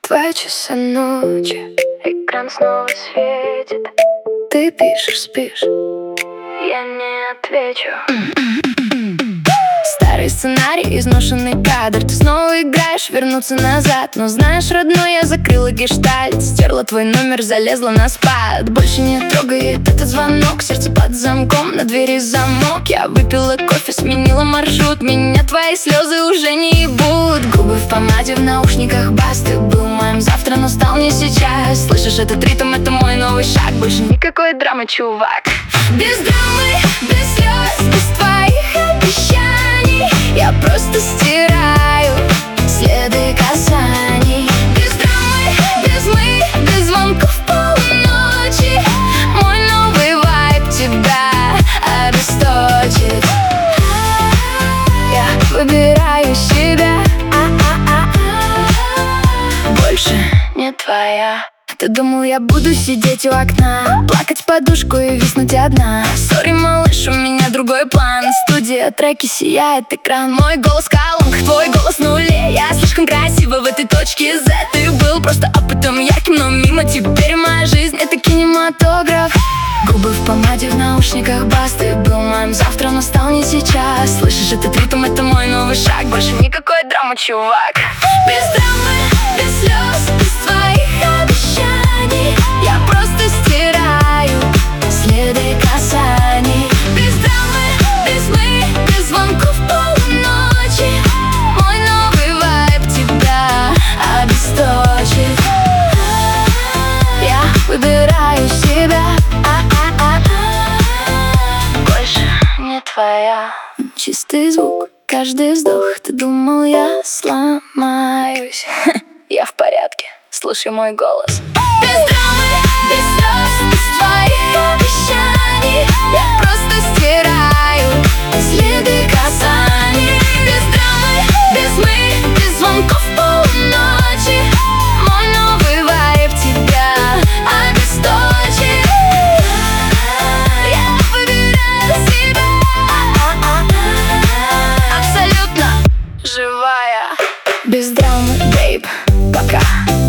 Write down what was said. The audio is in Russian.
2 часа ночи, экран снова светит. Ты пишешь, спишь, я не отвечу. Старый сценарий, изношенный кадр. Ты снова играешь, вернуться назад. Но знаешь, родной, я закрыла гештальт. Стерла твой номер, залезла на спад. Больше не трогает этот звонок. Сердце под замком, на двери замок. Я выпила кофе, сменила маршрут. Меня твои слезы уже не ебут. Губы в помаде, в наушниках бас. Ты был моим завтра, но стал не сейчас. Слышишь этот ритм, это мой новый шаг. Больше никакой драмы, чувак. Без драмы, без слез, без твоих обещаний. Я просто стираю следы касаний. Без драмы, без мы, без звонков полночи. Мой новый вайб тебя обесточит. Я выбираю себя, больше не твоя. Ты думал, я буду сидеть у окна, плакать в подушку и виснуть одна. Сори, малыш, у меня другой план. Студия, треки, сияет экран. Мой голос колонка, твой голос нуле. Я слишком красива в этой точке Z. Ты был просто опытом ярким, но мимо. Теперь моя жизнь — это кинематограф. Губы в помаде, в наушниках бас. Ты был моим завтра, но стал не сейчас. Слышишь этот ритм, это мой новый шаг. Больше никакой драмы, чувак. Без драмы, без слез, без твоих обещаний. Я просто стираю следы касаний. Без драмы, без мы, без звонков полночи. Мой новый вайб тебя обесточит. Я выбираю себя, больше не твоя. Чистый звук, каждый вздох. Ты думал, я сломаюсь? Я в порядке, слушай мой голос. Без драмы, без слез, без твоих обещаний. Я просто стираю следы касаний. Без драмы, без мы, без звонков полночи. Мой новый вайб тебя обесточит. Я выбираю себя, абсолютно живая. Без драмы, бейб, пока.